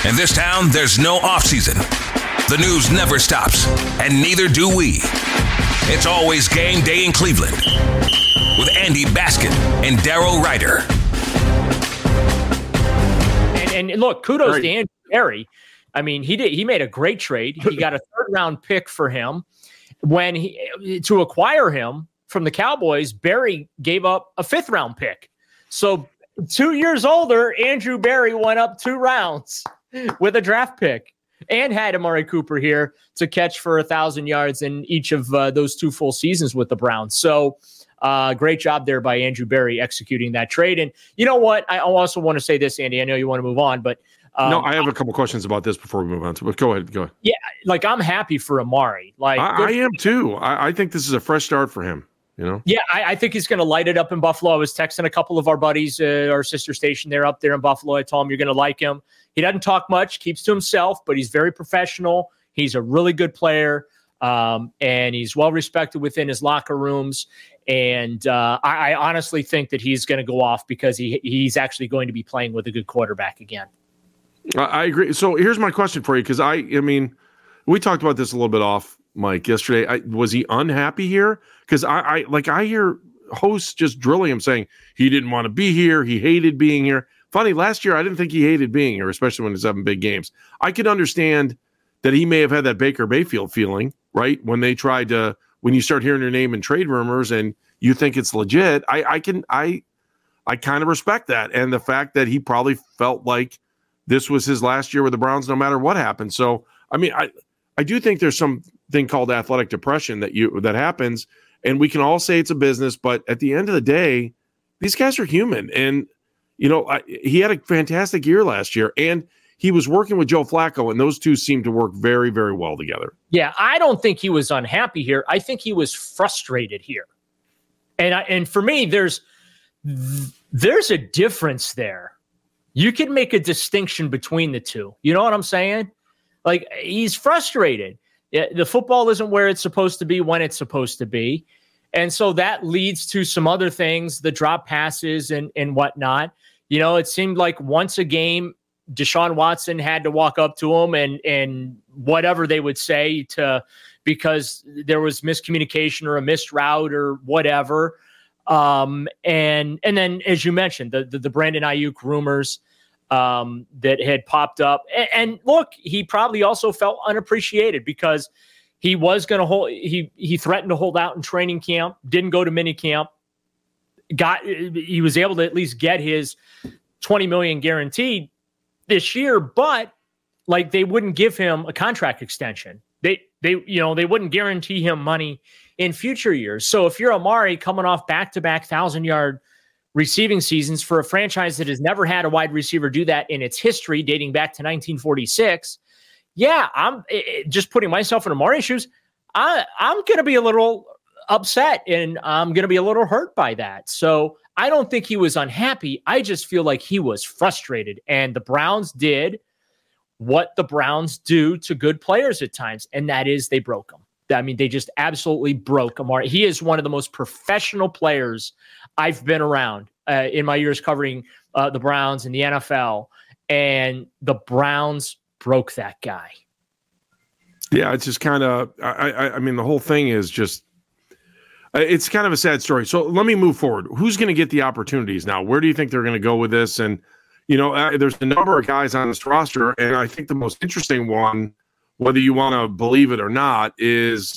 In this town, there's no off-season. The news never stops, and neither do we. It's always game day in Cleveland with Andy Baskin and Daryl Ryder. And look, kudos to Andrew Berry. I mean, he made a great trade. He got a third-round pick for him. To acquire him from the Cowboys, Berry gave up a fifth-round pick. So 2 years older, Andrew Berry went up 2 rounds with a draft pick and had Amari Cooper here to catch for 1,000 yards in each of those 2 full seasons with the Browns. So great job there by Andrew Berry executing that trade. And you know what? I also want to say this, Andy. I know you want to move on, but no, I have a couple questions about this before we move on. But go ahead. Yeah, like I'm happy for Amari. Like I am too. I think this is a fresh start for him. You know? Yeah, I think he's going to light it up in Buffalo. I was texting a couple of our buddies, our sister station there up there in Buffalo. I told him you're going to like him. He doesn't talk much, keeps to himself, but he's very professional. He's a really good player, and he's well respected within his locker rooms. And I honestly think that he's going to go off because he's actually going to be playing with a good quarterback again. I agree. So here's my question for you, because I mean, we talked about this a little bit off Mike yesterday. Was he unhappy here? Because I hear hosts just drilling him saying he didn't want to be here. He hated being here. Funny, last year I didn't think he hated being here, especially when he's having big games. I could understand that he may have had that Baker Mayfield feeling, right? When they tried to, when you start hearing your name in trade rumors and you think it's legit, I kind of respect that. And the fact that he probably felt like this was his last year with the Browns, no matter what happened. So, I mean, I do think there's something called athletic depression that happens, and we can all say it's a business, but at the end of the day, these guys are human. And, you know, he had a fantastic year last year, and he was working with Joe Flacco, and those two seemed to work very, very well together. Yeah, I don't think he was unhappy here. I think he was frustrated here. And for me, there's a difference there. You can make a distinction between the two. You know what I'm saying? Like, he's frustrated. The football isn't where it's supposed to be when it's supposed to be. And so that leads to some other things, the drop passes and whatnot. You know, it seemed like once a game, Deshaun Watson had to walk up to him and whatever they would say because there was miscommunication or a missed route or whatever. And then, as you mentioned, the Brandon Ayuk rumors that had popped up. And look, he probably also felt unappreciated because he was going to he threatened to hold out in training camp, didn't go to mini camp, he was able to at least get his $20 million guaranteed this year, but like they wouldn't give him a contract extension. They wouldn't guarantee him money in future years. So if you're Amari coming off back-to-back 1,000-yard receiving seasons for a franchise that has never had a wide receiver do that in its history, dating back to 1946, yeah, I'm just putting myself in Amari's shoes. I'm going to be a little upset and I'm going to be a little hurt by that. So I don't think he was unhappy. I just feel like he was frustrated, and the Browns did what the Browns do to good players at times, and that is they broke him. I mean, they just absolutely broke Amari. He is one of the most professional players I've been around in my years covering the Browns and the NFL, and the Browns broke that guy. Yeah, it's just kind of, I mean, the whole thing is just, it's kind of a sad story. So let me move forward. Who's going to get the opportunities now? Where do you think they're going to go with this? And, you know, there's a number of guys on this roster, and I think the most interesting one, whether you want to believe it or not, is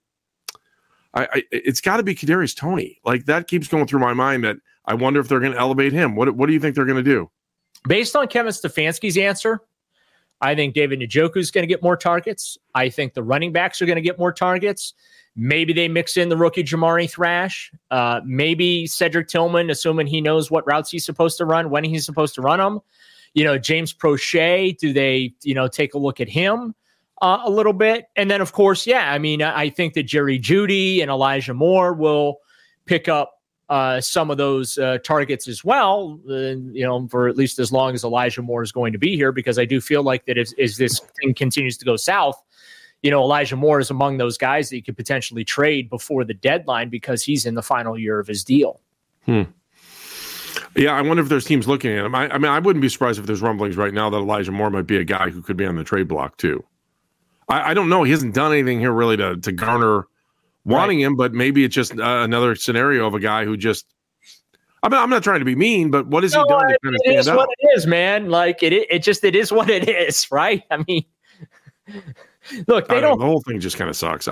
it's got to be Kadarius Toney. Like, that keeps going through my mind that I wonder if they're going to elevate him. What do you think they're going to do? Based on Kevin Stefanski's answer, I think David Njoku is going to get more targets. I think the running backs are going to get more targets. Maybe they mix in the rookie Jamari Thrash. Maybe Cedric Tillman, assuming he knows what routes he's supposed to run, when he's supposed to run them. You know, James Prochet, do they, take a look at him a little bit? And then, of course, I think that Jerry Jeudy and Elijah Moore will pick up some of those targets as well, for at least as long as Elijah Moore is going to be here, because I do feel like that as this thing continues to go south, Elijah Moore is among those guys that you could potentially trade before the deadline because he's in the final year of his deal. Yeah, I wonder if there's teams looking at him. I mean, I wouldn't be surprised if there's rumblings right now that Elijah Moore might be a guy who could be on the trade block too. I don't know. He hasn't done anything here really to garner wanting him, but maybe it's just another scenario of a guy who just. I mean, I'm not trying to be mean, but what has he done to kind of stand out? It is what it is, man. Like it is what it is, right? I mean, look, they don't. The whole thing just kind of sucks.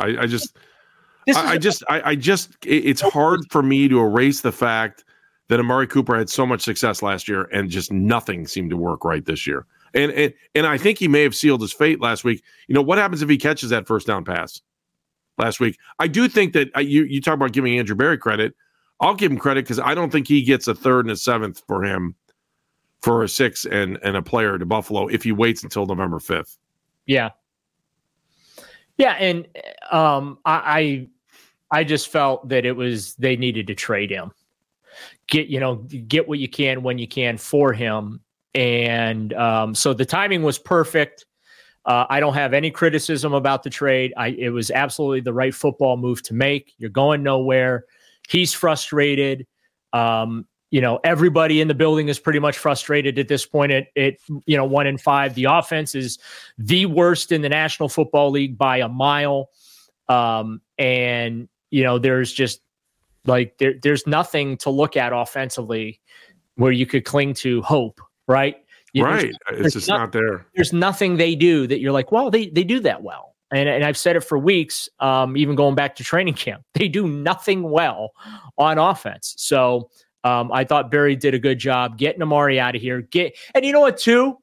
It's hard for me to erase the fact that Amari Cooper had so much success last year and just nothing seemed to work right this year. And I think he may have sealed his fate last week. You know, what happens if he catches that first down pass last week? I do think that you talk about giving Andrew Berry credit. I'll give him credit because I don't think he gets a 3rd and a 7th for him for a 6 and a player to Buffalo if he waits until November 5th. Yeah. Yeah. And I just felt that they needed to trade him. Get what you can when you can for him. And so the timing was perfect. I don't have any criticism about the trade. It was absolutely the right football move to make. You're going nowhere. He's frustrated. Everybody in the building is pretty much frustrated at this point at 1-5. The offense is the worst in the National Football League by a mile. There's just like there's nothing to look at offensively where you could cling to hope, right? It's just not there. There's nothing they do that you're like, well, they do that well. And I've said it for weeks, even going back to training camp. They do nothing well on offense. So I thought Berry did a good job getting Amari out of here. And you know what, too?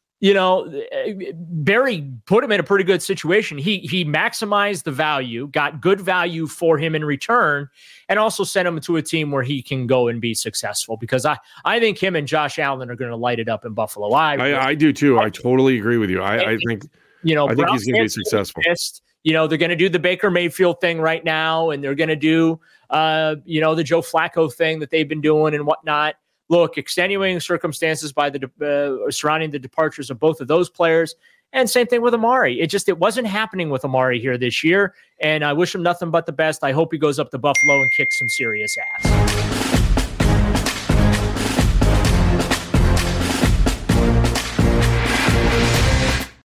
Berry put him in a pretty good situation. He maximized the value, got good value for him in return, and also sent him to a team where he can go and be successful. Because I think him and Josh Allen are going to light it up in Buffalo. I do, too. I totally agree with you. I think... I think he's going to be successful. They're going to do the Baker Mayfield thing right now, and they're going to do, the Joe Flacco thing that they've been doing and whatnot. Look, extenuating circumstances surrounding the departures of both of those players, and same thing with Amari. It wasn't happening with Amari here this year, and I wish him nothing but the best. I hope he goes up to Buffalo and kicks some serious ass.